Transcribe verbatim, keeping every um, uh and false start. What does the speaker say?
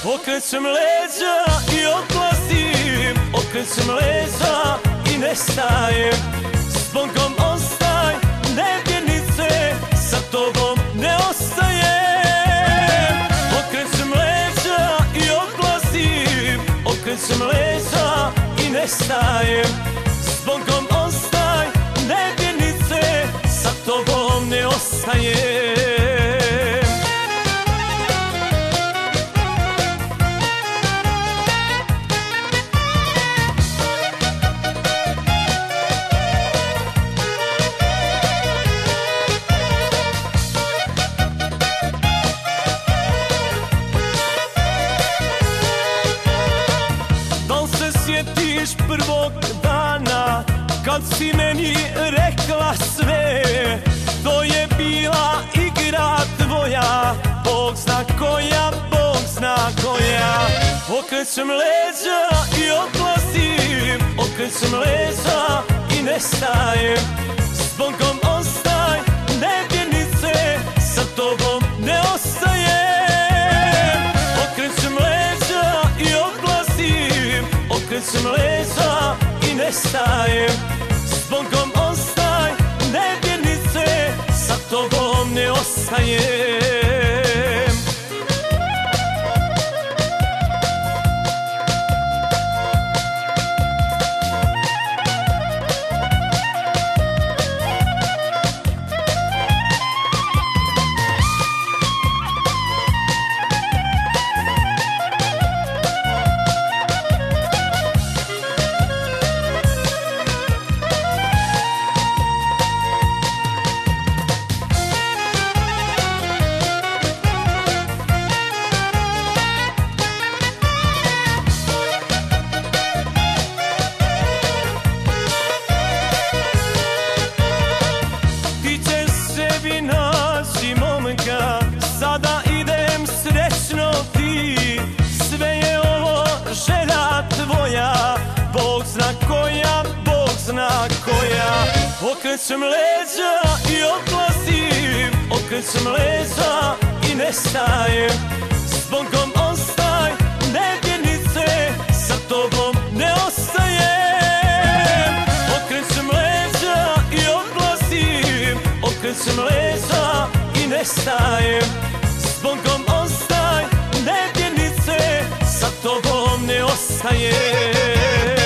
Okrećem leđa i odlazim, okrećem leđa i nestajem. S Bogom ostaj, nevjernice, sa tobom ne ostajem. Okrećem leđa i odlazim, okrećem leđa i nestajem. S Bogom ostaj, nevjernice, sa tobom ne ostajem. Sjetiš prvog dana kad si meni rekla sve, to je bila igra tvoja, Bog zna koja, Bog zna koja. Okrećem leđa i odlazim, okrećem leđa i nestajem. S Bogom ostaj, nevjernice, sa tobom ne ostajem. Okrećem leđa i odlazim, okrećem leđa i nestajem. S Bogom ostaj, nevjernice, sa tobom ne ostajem. Sada idem srećno ti, sve je ovo želja tvoja, Bog zna koja, Bog zna koja. Okrećem leđa i odlazim, okrećem leđa i nestajem. S Bogom ostaj, nevjernice, sa tobom ne ostajem. Okrećem leđa i odlazim, okrećem leđa i nestajem. S Bogom ostaj, nevjernice, sa tobom ne ostajem.